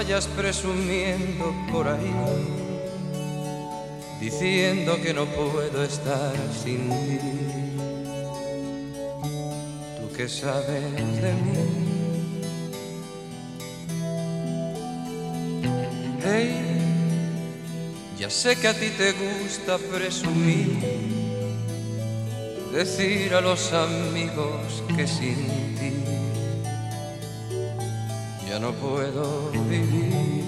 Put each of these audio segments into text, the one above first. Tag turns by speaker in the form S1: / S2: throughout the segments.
S1: vayas presumiendo por ahí, diciendo que no puedo estar sin ti. ¿Tú qué sabes de mí? Hey, ya sé que a ti te gusta presumir, decir a los amigos que sin ti ya no puedo vivir.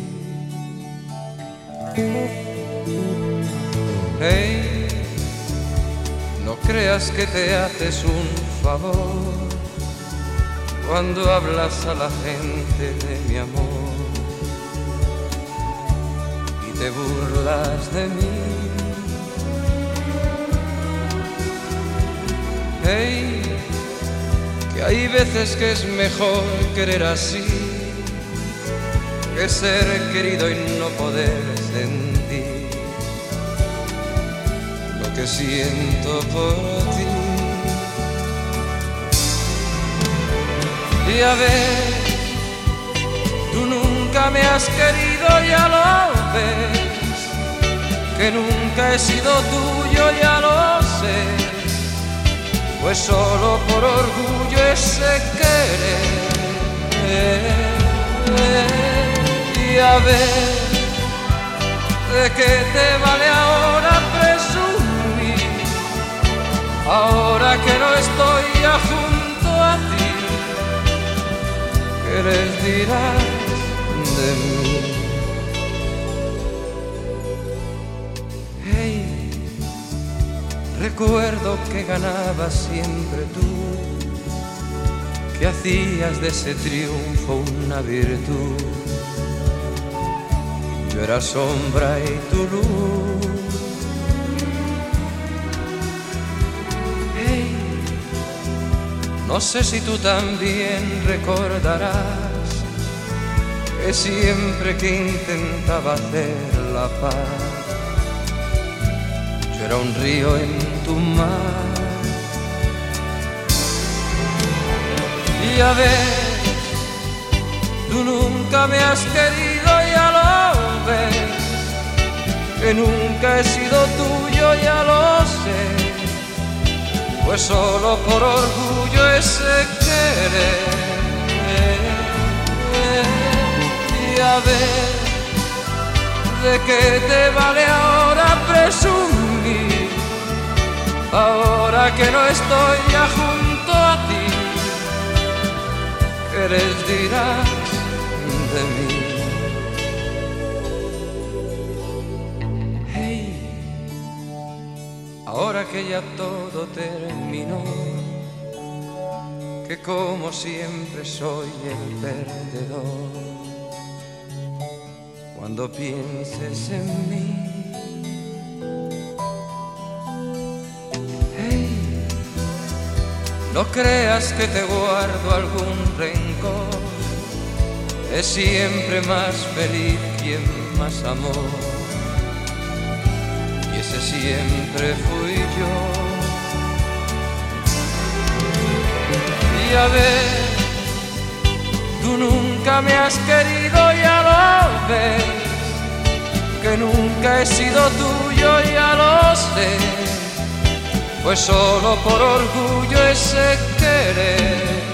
S1: Hey, no creas que te haces un favor cuando hablas a la gente de mi amor y te burlas de mí. Hey, que hay veces que es mejor querer así que ser querido y no poder sentir lo que siento por ti. Y a ver, tú nunca me has querido, ya lo ves, que nunca he sido tuyo, ya lo sé, pues solo por orgullo ese querer. Y a ver, ¿de qué te vale ahora presumir? Ahora que no estoy ya junto a ti, ¿qué les dirás de mí? Hey, recuerdo que ganabas siempre tú, que hacías de ese triunfo una virtud. Yo era sombra y tu luz. Hey, no sé si tú también recordarás que siempre que intentaba hacer la paz, yo era un río en tu mar. Y a ver, tú nunca me has querido, ya lo ves, que nunca he sido tuyo, ya lo sé, pues solo por orgullo ese querer. Y a ver, ¿de qué te vale ahora presumir? Ahora que no estoy ya junto a ti, ¿qué les dirás de mí? Hey, ahora que ya todo terminó, que como siempre soy el perdedor, cuando pienses en mí, hey, no creas que te guardo algún rencor, es siempre más feliz quien más amó, y ese siempre fui yo. Y a ver, tú nunca me has querido, ya lo ves, que nunca he sido tuyo, ya lo sé, pues solo por orgullo ese querer.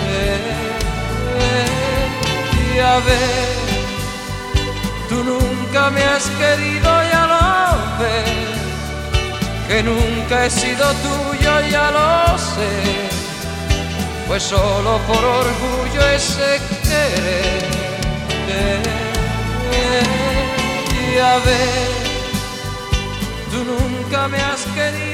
S1: Y a ver, tú nunca me has querido, ya lo ves, que nunca he sido tuyo, ya lo sé, pues solo por orgullo ese querer. Y a ver, tú nunca me has querido,